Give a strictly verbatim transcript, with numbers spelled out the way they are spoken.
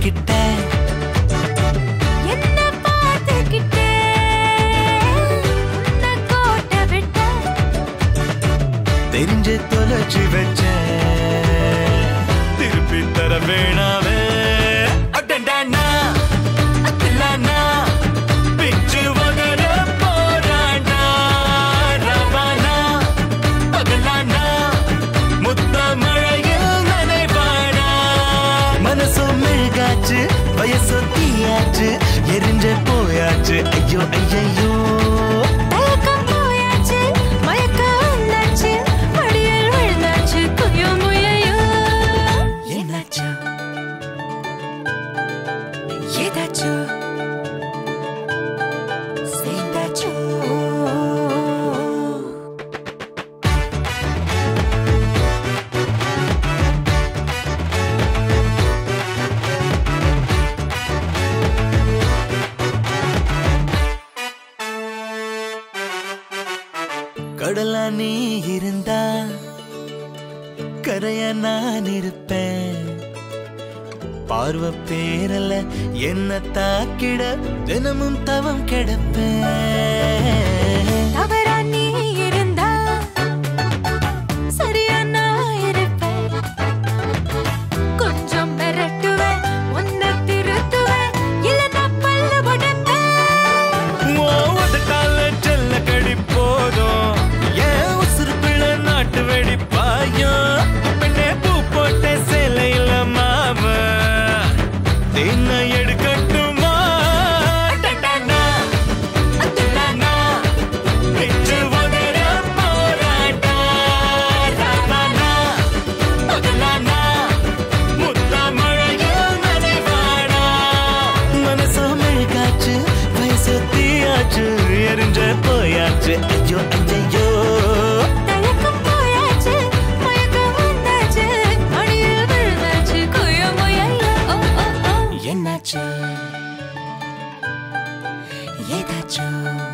கிட்ட என்ன பார்த்துக்கிட்டே உன்னை கோட்டை விட்ட தெரிஞ்சு தொலைச்சு வச்ச திருப்பி தர வேணாவே அடண்டானா அத்திலானா பிச்சு வகர போராண்டா ரவானா பகலானா முத்த மழையில் நனைவாடா மனசும் மெழுகாச்சு வயசு தீயாச்சு எரிஞ்ச போயாச்சு ஐயோ ஐயோ தயக்கம் போயாச்சு மயக்கம் வந்தாச்சு மடியில் விழுந்தாச்சு குயோ முயையோ என்னாச்சு ஏதாச்சு சேர்ந்தாச்சு கடலா நீ இருந்தா கரையா நான் இருப்பேன் பார்வை பேரல என்ன தாக்கிட தினமும் தவம் கிடப்பேன் தவறா நீ இருந்தா சரியா நான் இருப்பேன் கொஞ்சம் மிரட்டுவேன் உன்னை திருத்துவேன் இல்லைன்னா பல்லு உடைப்பேன் ஓவதுட்டால செல்ல கடி போதும் ஏன் உசுறு பிள்ளை நாட்டு வெடி பாயும் பெண்ணே பூ போட்ட சேலையில மாவ தேன எடுக்கட்டுமா டட்டானா அத்துலானா பிச்சு வகர போராட்டா ரவானா பகலானா முத்த மழையில் நனைவாடா மனசு மெழுகாச்சு வயசு தீயாச்சு எரிஞ்ச போயாச்சு ஐயோ ஐயோ தயக்கம் போயாச்சு மயக்கம் வந்தாச்சு மடியில் விழுந்தாச்சு குயோ முயையோ ஓ ஓ ஓ என்னாச்சு ஏதாச்சும்